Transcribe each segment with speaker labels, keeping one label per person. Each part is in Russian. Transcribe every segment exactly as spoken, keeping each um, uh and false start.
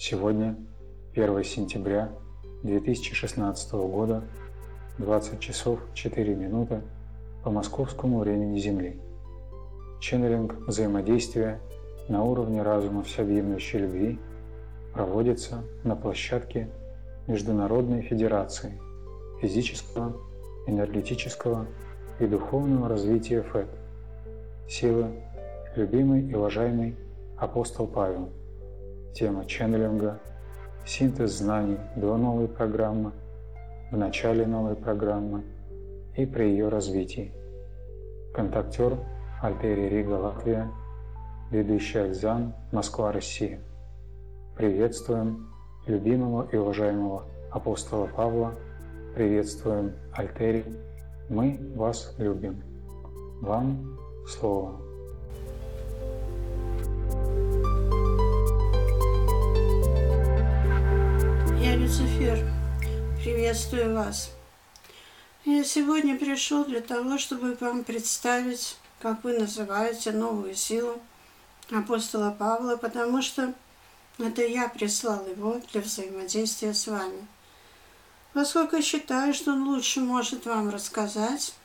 Speaker 1: Сегодня первое сентября две тысячи шестнадцатого года, двадцать часов четыре минуты по московскому времени Земли. Ченнелинг взаимодействия на уровне разума всеобъемлющей любви проводится на площадке Международной Федерации физического, энергетического и духовного развития ФЭД. Силы любимый и уважаемый апостол Павел. Тема ченнелинга – синтез знаний до новой программы, в начале новой программы и при ее развитии. Контактер Альтери Рига, Латвия, ведущий Альзан, Москва, Россия. Приветствуем любимого и уважаемого апостола Павла, приветствуем Альтери, мы вас любим. Вам слово.
Speaker 2: Я Люцифер, приветствую вас. Я сегодня пришел для того, чтобы вам представить, как вы называете, новую силу апостола Павла, потому что это я прислал его для взаимодействия с вами. Поскольку считаю, что он лучше может вам рассказать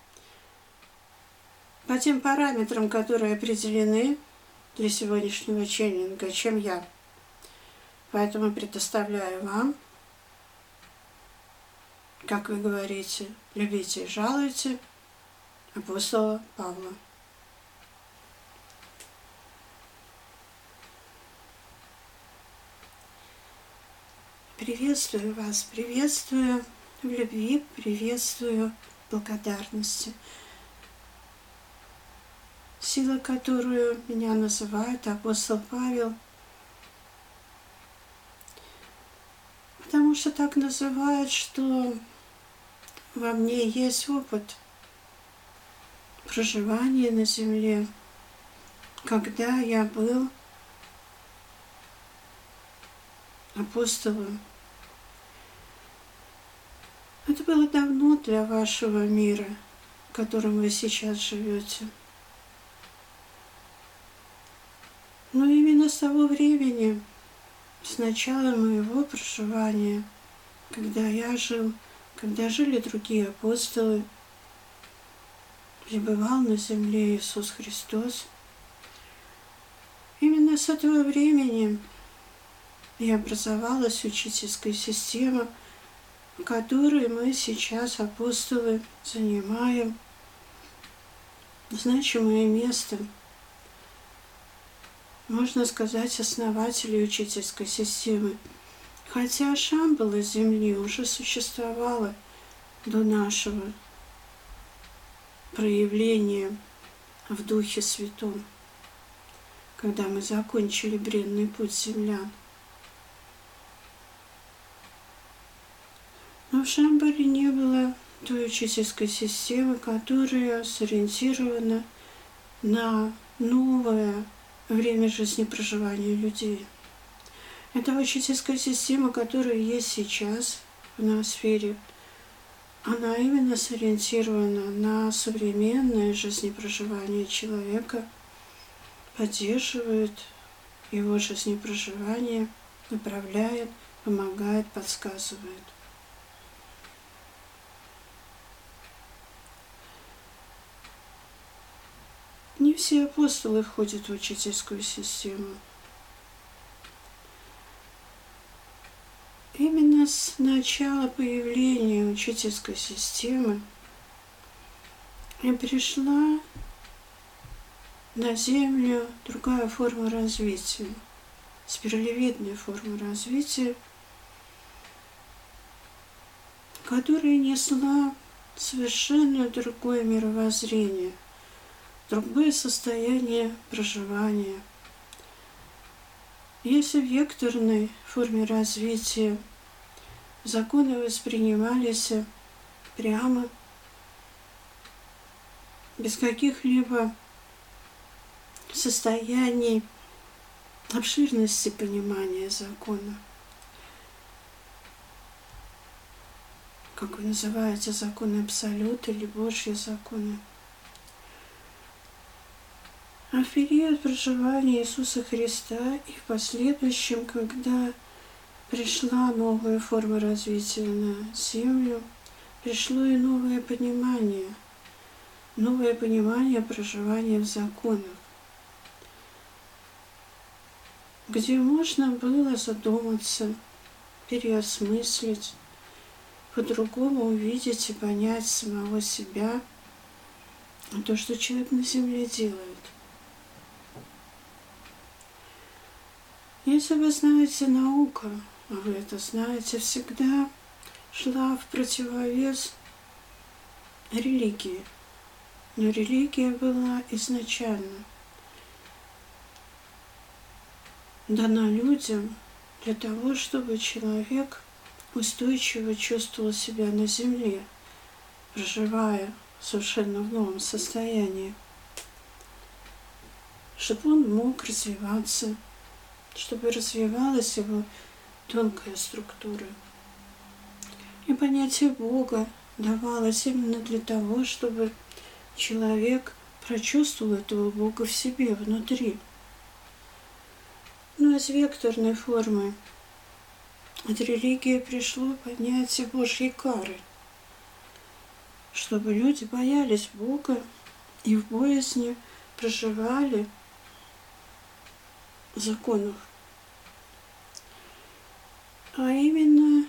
Speaker 2: по тем параметрам, которые определены для сегодняшнего ченнелинга, чем я. Поэтому предоставляю вам, как вы говорите, любите и жалуйте апостола Павла. Приветствую вас, приветствую в любви, приветствую в благодарности. Сила, которую меня называют апостол Павел, потому что так называют, что во мне есть опыт проживания на земле, когда я был апостолом. Это было давно для вашего мира, в котором вы сейчас живете. Но именно с того времени, с начала моего проживания, когда я жил, когда жили другие апостолы, пребывал на земле Иисус Христос, именно с этого времени и образовалась учительская система, в которой мы сейчас, апостолы, занимаем значимое место. Можно сказать, основатели учительской системы. Хотя Шамбала Земли уже существовала до нашего проявления в Духе Святом, когда мы закончили бренный путь землян. Но в Шамбале не было той учительской системы, которая сориентирована на новое время жизни проживания людей. Это учительская система, которая есть сейчас в ноосфере, она именно сориентирована на современное жизнепроживание человека, поддерживает его жизнепроживание, направляет, помогает, подсказывает. Не все апостолы входят в учительскую систему. Именно с начала появления учительской системы и пришла на Землю другая форма развития, спиралевидная форма развития, которая несла совершенно другое мировоззрение, другое состояние проживания. Если в векторной форме развития законы воспринимались прямо, без каких-либо состояний обширности понимания закона, как вы называете, законы абсолюта или Божьи законы, А в период проживания Иисуса Христа и в последующем, когда пришла новая форма развития на Землю, пришло и новое понимание, новое понимание проживания в законах, где можно было задуматься, переосмыслить, по-другому увидеть и понять самого себя, то, что человек на земле делает. Если вы знаете науку, а вы это знаете, всегда шла в противовес религии. Но религия была изначально дана людям для того, чтобы человек устойчиво чувствовал себя на земле, проживая совершенно в новом состоянии, чтобы он мог развиваться, чтобы развивалась его тонкая структура. И понятие Бога давалось именно для того, чтобы человек прочувствовал этого Бога в себе, внутри. Но из векторной формы от религии пришло понятие Божьей кары, чтобы люди боялись Бога и в боязни проживали в законах. А именно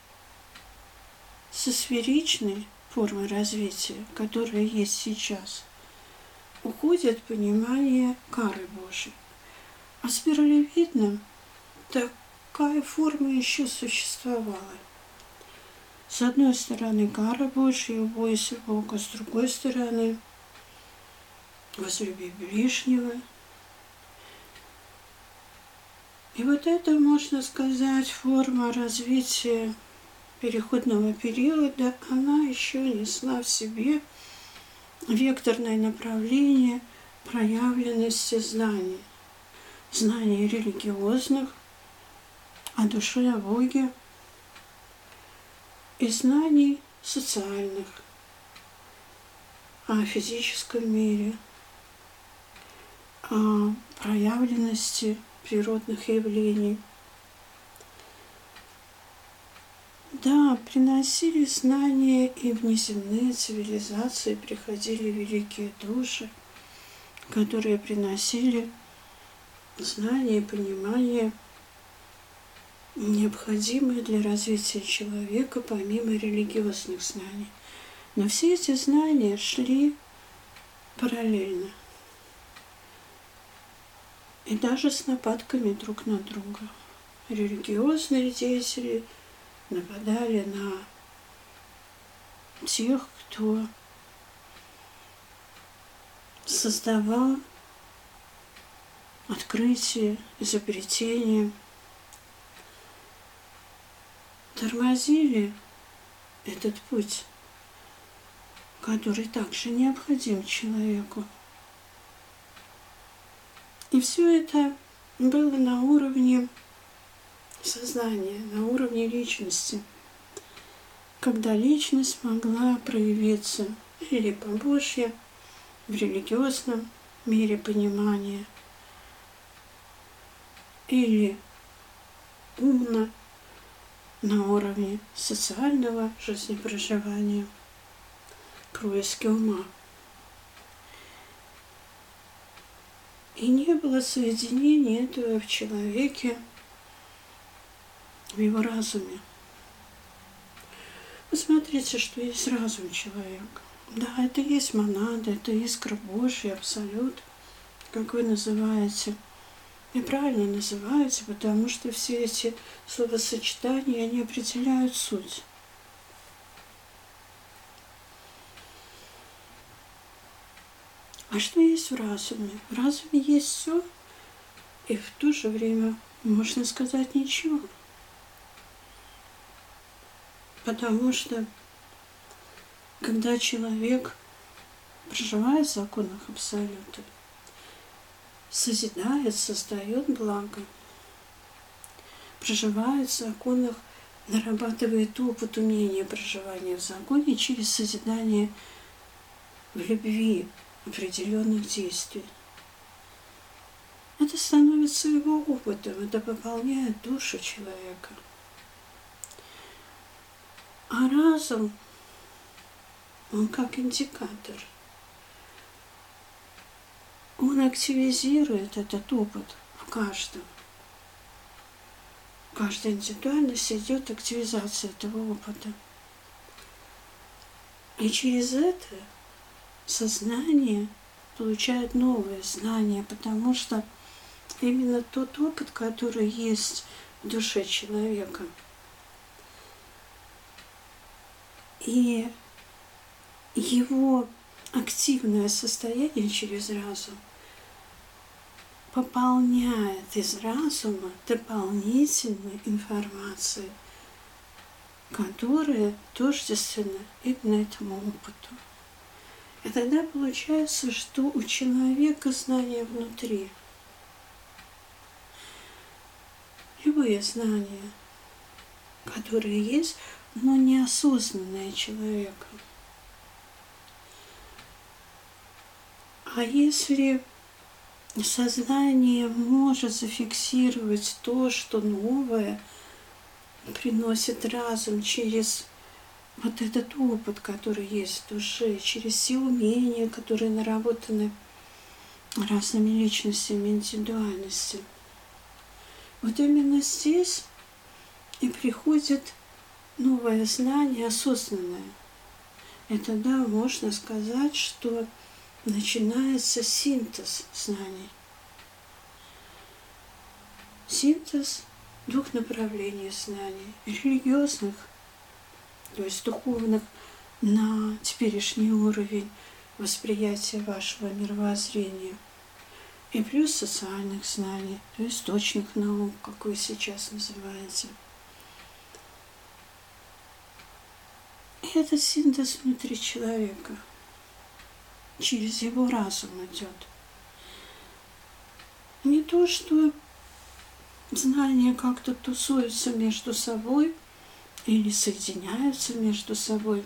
Speaker 2: со сферичной формой развития, которая есть сейчас, уходит понимание кары Божьей. А в спиралевидном такая форма еще существовала. С одной стороны, кара Божья, бойся Бога, с другой стороны, возлюби ближнего. И вот это, можно сказать, форма развития переходного периода, она еще несла в себе векторное направление проявленности знаний. Знаний религиозных, о душе, о Боге, и знаний социальных, о физическом мире, о проявленности природных явлений. Да, приносили знания и внеземные цивилизации, приходили великие души, которые приносили знания и понимание, необходимые для развития человека помимо религиозных знаний. Но все эти знания шли параллельно. И даже с нападками друг на друга. Религиозные деятели нападали на тех, кто создавал открытие, изобретение, тормозили этот путь, который также необходим человеку. И все это было на уровне сознания, на уровне личности, когда личность могла проявиться или по-божье в религиозном мире понимания, или умно на уровне социального жизнепроживания, происки ума. И не было соединения этого в человеке, в его разуме. Посмотрите, что есть разум человека. Да, это есть монада, это искра Божья, абсолют, как вы называете. И правильно называете, потому что все эти словосочетания, они определяют суть. А что есть в разуме? В разуме есть все, и в то же время можно сказать ничего. Потому что когда человек проживает в законах абсолюта, созидает, создает благо, проживает в законах, нарабатывает опыт умения проживания в законе через созидание в любви определенных действий. это становится его опытом, это пополняет душу человека. А разум, он как индикатор. Он активизирует этот опыт в каждом. В каждой индивидуальности идет активизация этого опыта. И через это сознание получает новые знания, потому что именно тот опыт, который есть в душе человека, и его активное состояние через разум пополняет из разума дополнительной информацией, которая тождественна именно этому опыту. И тогда получается, что у человека знания внутри, любые знания, которые есть, но неосознанные человеком. А если сознание может зафиксировать то, что новое приносит разум через вот этот опыт, который есть в душе, через все умения, которые наработаны разными личностями, индивидуальностью, вот именно здесь и приходит новое знание осознанное. И тогда можно сказать, что начинается синтез знаний. Синтез двух направлений знаний. Религиозных, то есть духовных, на теперешний уровень восприятия вашего мировоззрения. И плюс социальных знаний, то есть точных наук, как вы сейчас называете. И этот синтез внутри человека через его разум идет. Не то, что знания как-то тусуются между собой или соединяются между собой.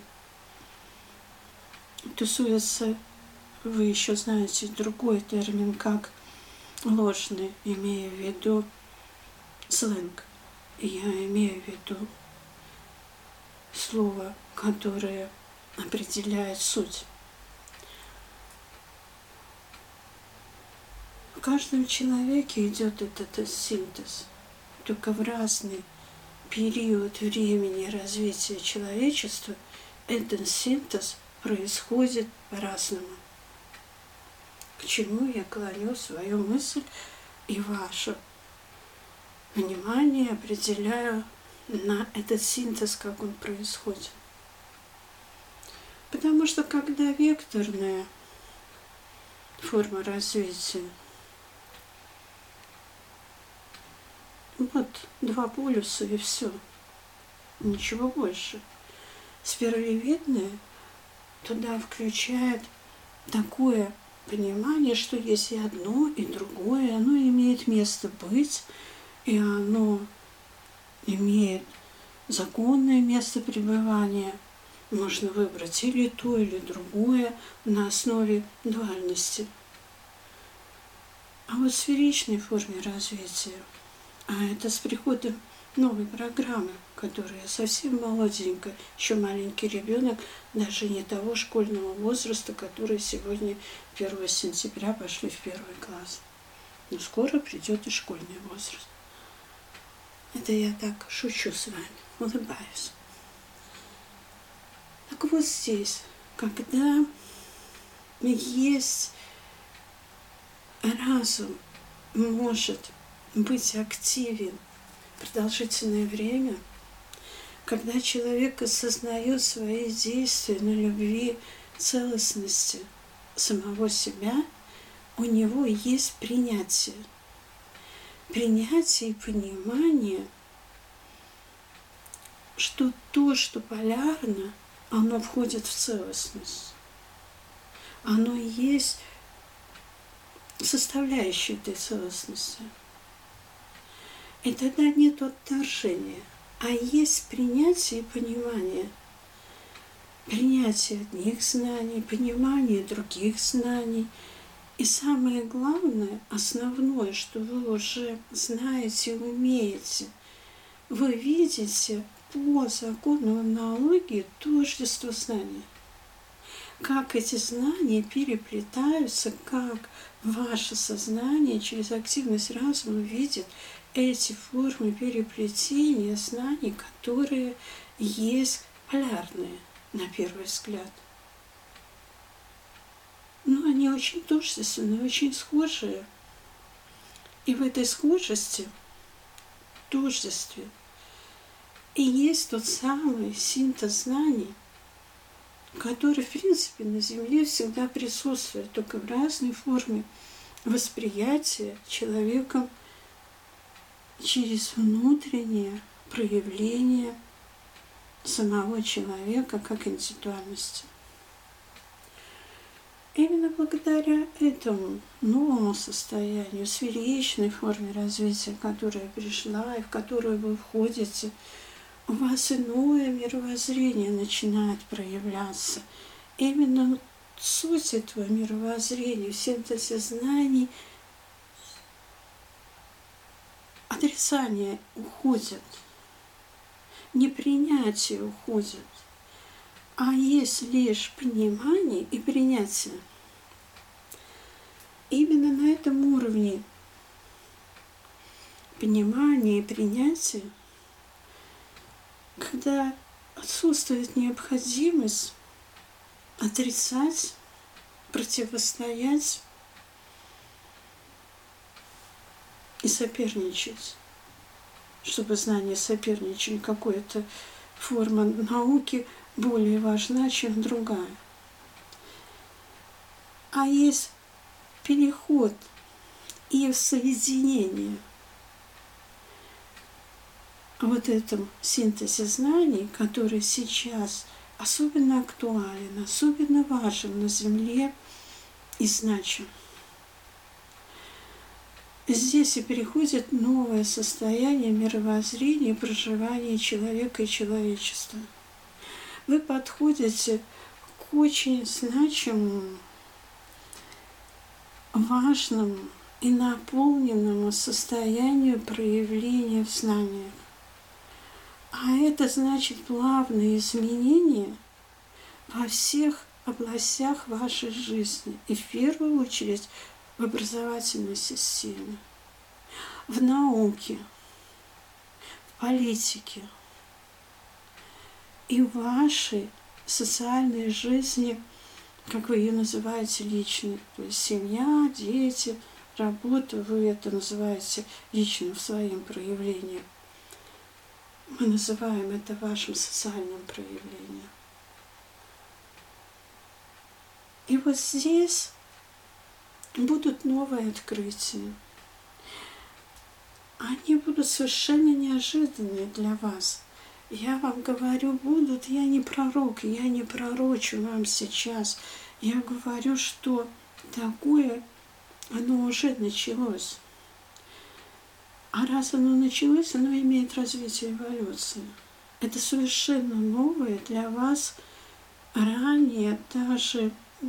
Speaker 2: Тусуются, вы еще знаете другой термин, как ложный, имея в виду сленг. Я имею в виду слово, которое определяет суть. В каждом человеке идет этот синтез, только в разный период времени развития человечества этот синтез происходит по-разному. К чему я клоню свою мысль и ваше внимание определяю на этот синтез, как он происходит. Потому что когда векторная форма развития, вот два полюса и все, ничего больше. Спиралевидная туда включает такое понимание, что есть и одно, и другое, оно имеет место быть, и оно имеет законное место пребывания. Можно выбрать или то, или другое на основе дуальности. А вот в сферичной форме развития, а это с приходом новой программы, которая совсем молоденькая, еще маленький ребенок, даже не того школьного возраста, который сегодня первого сентября пошли в первый класс. Но скоро придет и школьный возраст. Это я так шучу с вами, улыбаюсь. Так вот здесь, когда есть разум, может быть активен продолжительное время, когда человек осознает свои действия на любви, целостности самого себя, у него есть принятие. Принятие и понимание, что то, что полярно, оно входит в целостность. Оно есть составляющая этой целостности. И тогда нет отторжения, а есть принятие и понимание. Принятие одних знаний, понимание других знаний. И самое главное, основное, что вы уже знаете, умеете, вы видите по закону аналогии тождество знаний. Как эти знания переплетаются, как ваше сознание через активность разума видит эти формы переплетения знаний, которые есть полярные на первый взгляд. Но они очень тождественные, очень схожие. И в этой схожести, тождестве, и есть тот самый синтез знаний, который, в принципе, на Земле всегда присутствует, только в разной форме восприятия человеком через внутреннее проявление самого человека как индивидуальности. Именно благодаря этому новому состоянию, сферичной форме развития, которая пришла и в которую вы входите, у вас иное мировоззрение начинает проявляться. Именно суть этого мировоззрения, в синтезе знаний, отрицание уходит, непринятие уходит, а есть лишь понимание и принятие. Именно на этом уровне понимания и принятия, когда отсутствует необходимость отрицать, противостоять и соперничать, чтобы знания соперничали, какая-то форма науки более важна, чем другая. А есть переход и соединение вот этом синтезе знаний, который сейчас особенно актуален, особенно важен на Земле и значим. Здесь и переходит новое состояние мировоззрения, проживания человека и человечества. Вы подходите к очень значимому, важному и наполненному состоянию проявления в знаниях. А это значит плавные изменения во всех областях вашей жизни. И в первую очередь в образовательной системе, в науке, в политике и в вашей социальной жизни, как вы ее называете, личной. То есть семья, дети, работа, вы это называете лично в своем проявлении. Мы называем это вашим социальным проявлением. И вот здесь будут новые открытия. Они будут совершенно неожиданные для вас. Я вам говорю, будут, я не пророк, я не пророчу вам сейчас. Я говорю, что такое, оно уже началось. А раз оно началось, оно имеет развитие эволюции. Это совершенно новое для вас, ранее даже,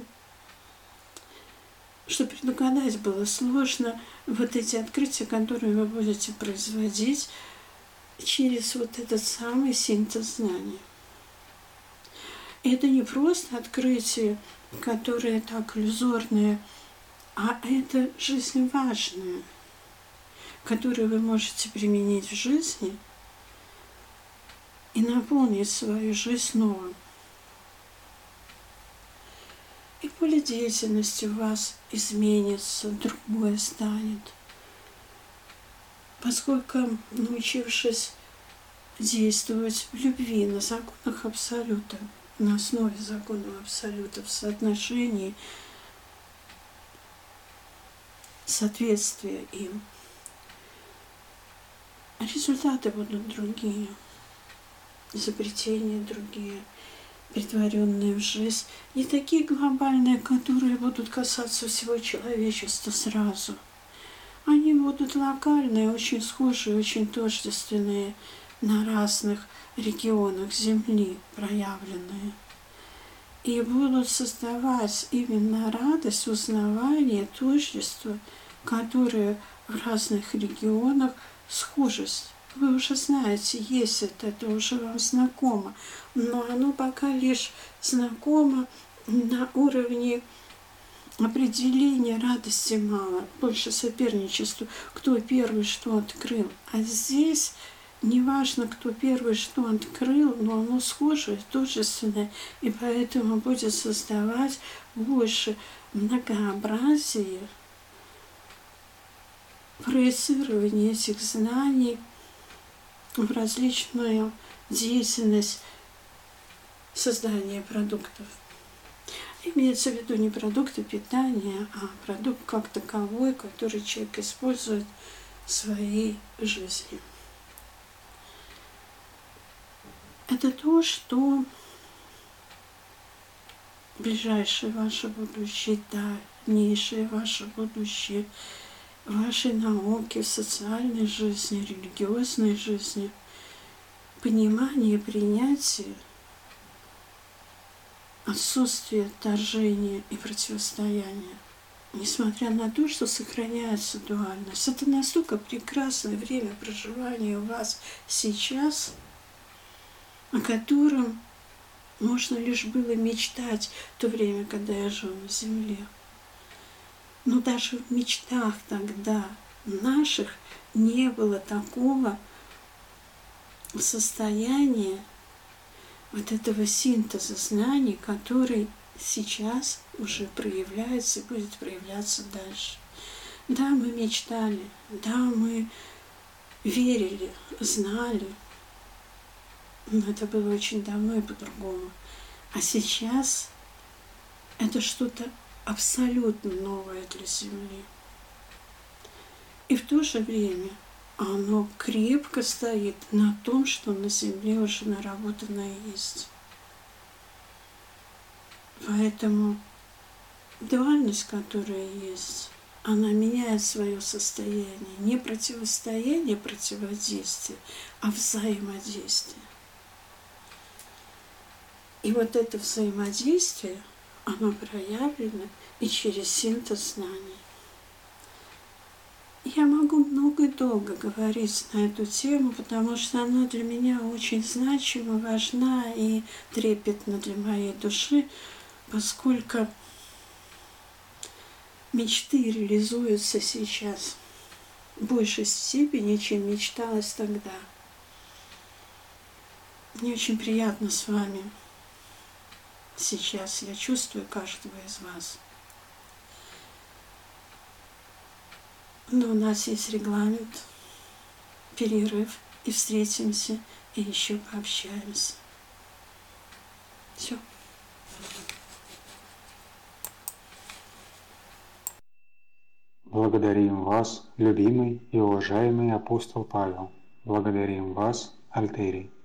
Speaker 2: что предугадать было сложно, вот эти открытия, которые вы будете производить через вот этот самый синтез знаний. Это не просто открытие, которое так иллюзорное, а это жизненно важное, которое вы можете применить в жизни и наполнить свою жизнь новым. И поле деятельности у вас изменится, другое станет. Поскольку, научившись действовать в любви на законах Абсолюта, на основе законов Абсолюта, в соотношении соответствия им, результаты будут другие, изобретения другие, притворенные в жизнь, не такие глобальные, которые будут касаться всего человечества сразу. Они будут локальные, очень схожие, очень тождественные на разных регионах Земли проявленные. и будут создавать именно радость узнавания, тождества, которые в разных регионах схожесть. Вы уже знаете, есть это, это уже вам знакомо, но оно пока лишь знакомо на уровне определения радости мало, больше соперничества, кто первый что открыл. А здесь неважно, кто первый что открыл, но оно схожее, тождественное, и поэтому будет создавать больше многообразия, проецирование этих знаний в различную деятельность создания продуктов. Имеется в виду не продукты питания, а продукт как таковой, который человек использует в своей жизни. Это то, что ближайшее ваше будущее, дальнейшее ваше будущее, вашей науке, социальной жизни, религиозной жизни, понимание, принятие, отсутствие отторжения и противостояния, несмотря на то, что сохраняется дуальность. Это настолько прекрасное время проживания у вас сейчас, о котором можно лишь было мечтать в то время, когда я жил на земле. Но даже в мечтах тогда наших не было такого состояния вот этого синтеза знаний, который сейчас уже проявляется и будет проявляться дальше. Да, мы мечтали, да, мы верили, знали, но это было очень давно и по-другому. А сейчас это что-то абсолютно новое для Земли. И в то же время оно крепко стоит на том, что на Земле уже наработано есть. Поэтому дуальность, которая есть, она меняет свое состояние. Не противостояние, противодействие, а взаимодействие. И вот это взаимодействие, оно проявлено и через синтез знаний. Я могу много и долго говорить на эту тему, потому что она для меня очень значима, важна и трепетна для моей души, поскольку мечты реализуются сейчас в большей степени, чем мечталось тогда. Мне очень приятно с вами сейчас. Я чувствую каждого из вас. Но у нас есть регламент, перерыв, и встретимся, и еще пообщаемся. Все.
Speaker 1: Благодарим вас, любимый и уважаемый апостол Павел. Благодарим вас, Альтерий.